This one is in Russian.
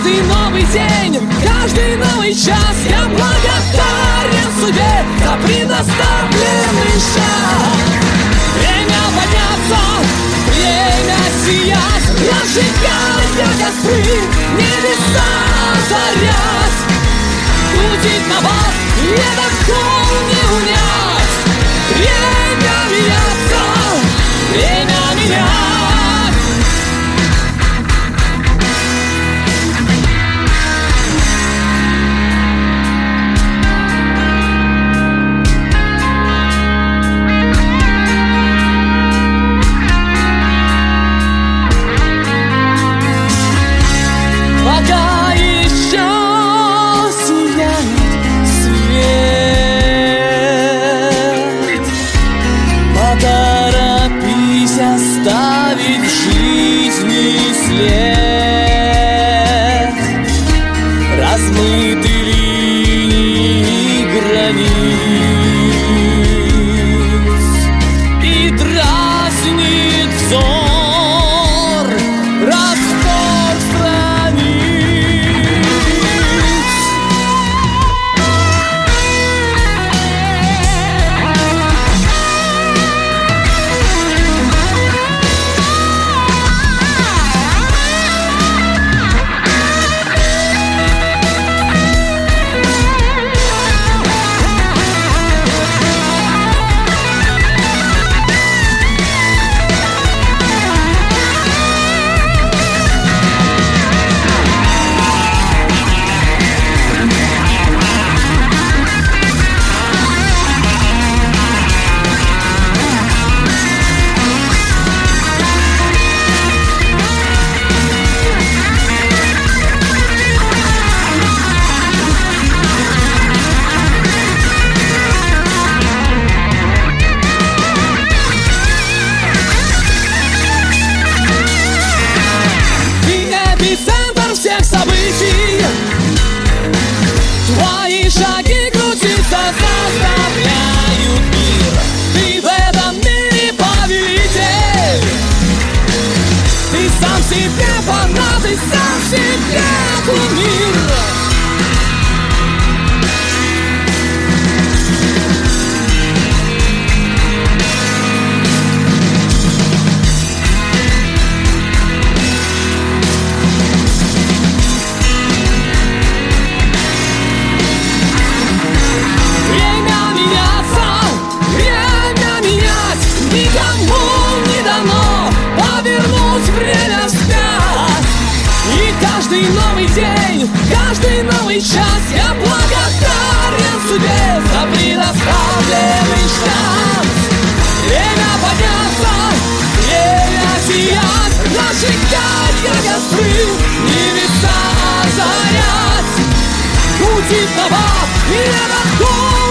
каждый новый день, каждый новый час я благодарен судьбе за предоставленный шанс. Время подняться, время сиять, разжигать я костры, небеса озарять, крутить на вас, этот кол не унять. Время меняться, время менять. Пока еще сияет свет, поторопись оставить в жизни след, размыты линии границ и дразнит взор раствор страниц. Всех событий, твои шаги крутиться заставляют мир. Ты в этом мире повелитель, ты сам себе фанат, ты сам себе кумир. Каждый новый день, каждый новый час я благодарен судьбе за предоставленный шанс. Время подняться, время сиять, разжигать я костры, небеса озарять, крутить на баб и этот